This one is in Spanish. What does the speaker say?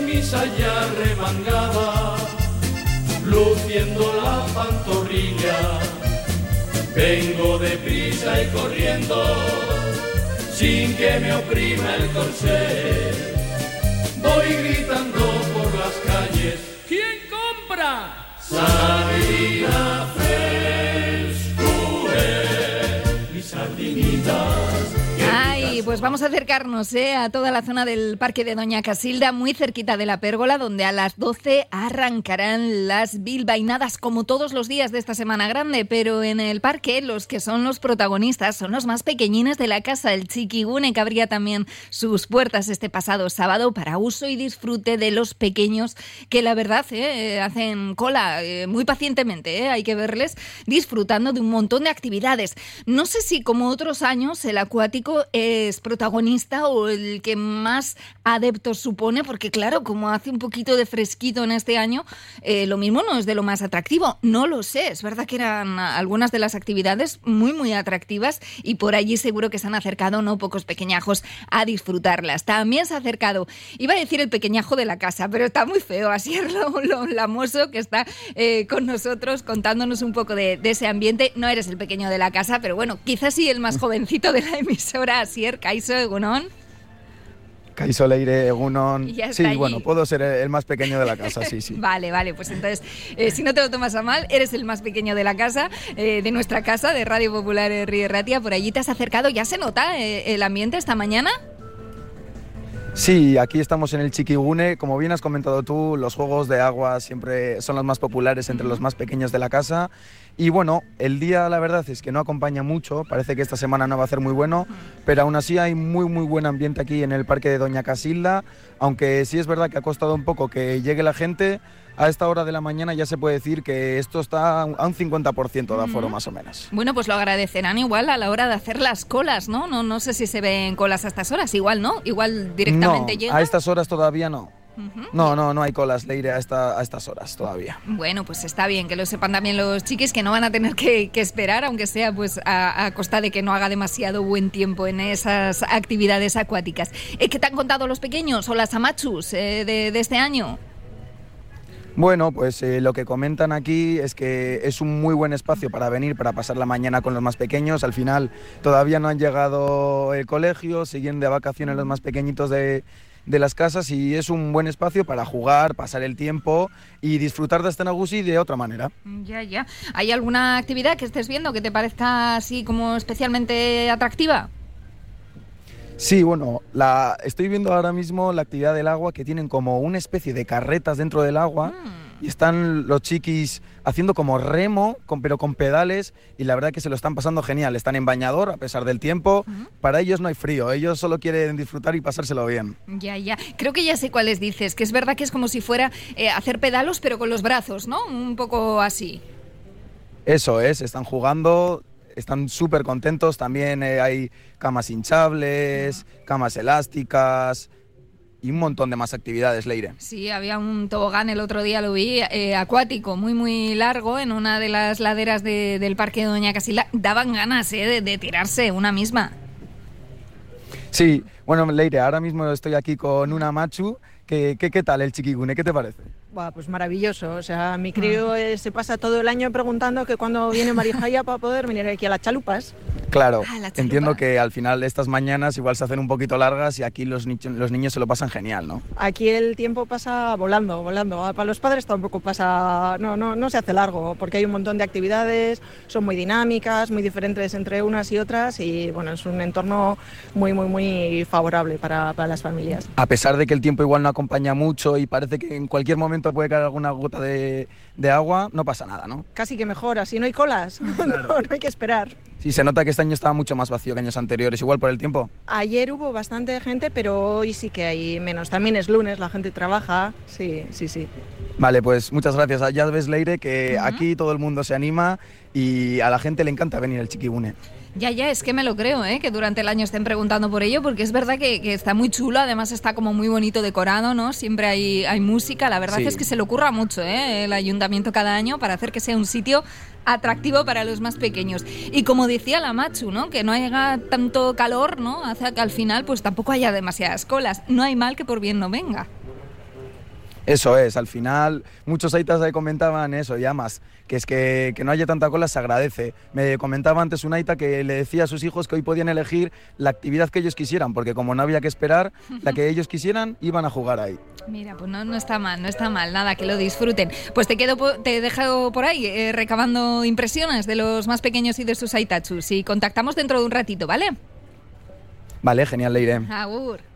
camisa ya remangada, luciendo la pantorrilla, vengo deprisa y corriendo, sin que me oprima el corsé, voy gritando por las calles, ¿quién compra? Sardina frescure, mis sardinitas. Ay, pues vamos a acercarnos a toda la zona del Parque de Doña Casilda, muy cerquita de la Pérgola, donde a las 12 arrancarán las bilbainadas, como todos los días de esta Semana Grande. Pero en el parque los que son los protagonistas son los más pequeñines de la casa, el Txiki-gune, que abría también sus puertas este pasado sábado para uso y disfrute de los pequeños, que la verdad hacen cola muy pacientemente, hay que verles disfrutando de un montón de actividades. No sé si como otros años el acuático es protagonista o el que más adeptos supone, porque claro, como hace un poquito de fresquito en este año, lo mismo no es de lo más atractivo, no lo sé, es verdad que eran algunas de las actividades muy muy atractivas y por allí seguro que se han acercado no pocos pequeñajos a disfrutarlas. También se ha acercado, iba a decir el pequeñajo de la casa, pero está muy feo, así es lo lamoso que está con nosotros contándonos un poco de ese ambiente. No eres el pequeño de la casa, pero bueno, quizás sí el más jovencito de la emisora. Asier, Kaixo, egunon. Kaixo Leire, egunon. Sí, allí. Bueno, puedo ser el más pequeño de la casa, sí. Vale, pues entonces, si no te lo tomas a mal, eres el más pequeño de la casa, de nuestra casa, de Radio Popular Herri Ratia. Por allí te has acercado, ¿ya se nota el ambiente esta mañana? Sí, aquí estamos en el Txiki-gune. Como bien has comentado tú, los juegos de agua siempre son los más populares entre los más pequeños de la casa. Y bueno, el día la verdad es que no acompaña mucho, parece que esta semana no va a ser muy bueno, pero aún así hay muy muy buen ambiente aquí en el Parque de Doña Casilda, aunque sí es verdad que ha costado un poco que llegue la gente. A esta hora de la mañana ya se puede decir que esto está a un 50% de aforo más o menos. Bueno, pues lo agradecerán igual a la hora de hacer las colas, ¿no? No sé si se ven colas a estas horas, igual no, igual directamente llegan. A estas horas todavía no. No hay colas, Leire, a estas horas todavía. Bueno, pues está bien que lo sepan también los chiquis, que no van a tener que esperar, aunque sea pues a costa de que no haga demasiado buen tiempo en esas actividades acuáticas. ¿Qué te han contado los pequeños o las amachus de este año? Bueno, pues lo que comentan aquí es que es un muy buen espacio para venir, para pasar la mañana con los más pequeños. Al final todavía no han llegado el colegio, siguen de vacaciones los más pequeñitos de las casas y es un buen espacio para jugar, pasar el tiempo y disfrutar de este nagusi de otra manera. Ya. ¿Hay alguna actividad que estés viendo que te parezca así como especialmente atractiva? Sí, bueno, estoy viendo ahora mismo la actividad del agua, que tienen como una especie de carretas dentro del agua y están los chiquis haciendo como remo, pero con pedales, y la verdad que se lo están pasando genial. Están en bañador a pesar del tiempo. Para ellos no hay frío, ellos solo quieren disfrutar y pasárselo bien. Ya. Creo que ya sé cuáles dices, que es verdad que es como si fuera hacer pedalos pero con los brazos, ¿no? Un poco así. Eso es, están jugando. Están súper contentos, también hay camas hinchables, camas elásticas y un montón de más actividades, Leire. Sí, había un tobogán, el otro día lo vi, acuático, muy muy largo, en una de las laderas del Parque de Doña Casilda. Daban ganas de tirarse una misma. Sí, bueno, Leire, ahora mismo estoy aquí con una machu. ¿Qué tal el Txiki-gune? ¿Qué te parece? Pues maravilloso, o sea, mi crío se pasa todo el año preguntando que cuándo viene Marijaya para poder venir aquí a las chalupas. Claro, entiendo que al final estas mañanas igual se hacen un poquito largas y aquí los niños se lo pasan genial, ¿no? Aquí el tiempo pasa volando. Para los padres tampoco pasa, no se hace largo, porque hay un montón de actividades, son muy dinámicas, muy diferentes entre unas y otras y bueno, es un entorno muy, muy, muy favorable para las familias. A pesar de que el tiempo igual no acompaña mucho y parece que en cualquier momento puede caer alguna gota de agua, no pasa nada, ¿no? Casi que mejor, así no hay colas, claro. no hay que esperar. Sí, se nota que este año estaba mucho más vacío que años anteriores, igual por el tiempo. Ayer hubo bastante gente, pero hoy sí que hay menos. También es lunes, la gente trabaja, sí. Vale, pues muchas gracias. Ya ves, Leire, que aquí todo el mundo se anima y a la gente le encanta venir al Txiki-gune. Ya, es que me lo creo, que durante el año estén preguntando por ello, porque es verdad que está muy chulo, además está como muy bonito decorado, ¿no? Siempre hay música, la verdad es que se le ocurra mucho, el ayuntamiento cada año para hacer que sea un sitio atractivo para los más pequeños. Y como decía la machu, ¿no? Que no haya tanto calor, ¿no? Hace que al final pues tampoco haya demasiadas colas. No hay mal que por bien no venga. Eso es, al final muchos aitas ahí comentaban eso, y además, que es que no haya tanta cola se agradece. Me comentaba antes un aita que le decía a sus hijos que hoy podían elegir la actividad que ellos quisieran, porque como no había que esperar, la que ellos quisieran, iban a jugar ahí. Mira, pues no está mal, nada, que lo disfruten. Pues te he dejado por ahí recabando impresiones de los más pequeños y de sus aitatsus, y contactamos dentro de un ratito, ¿vale? Vale, genial, Leire. Agur.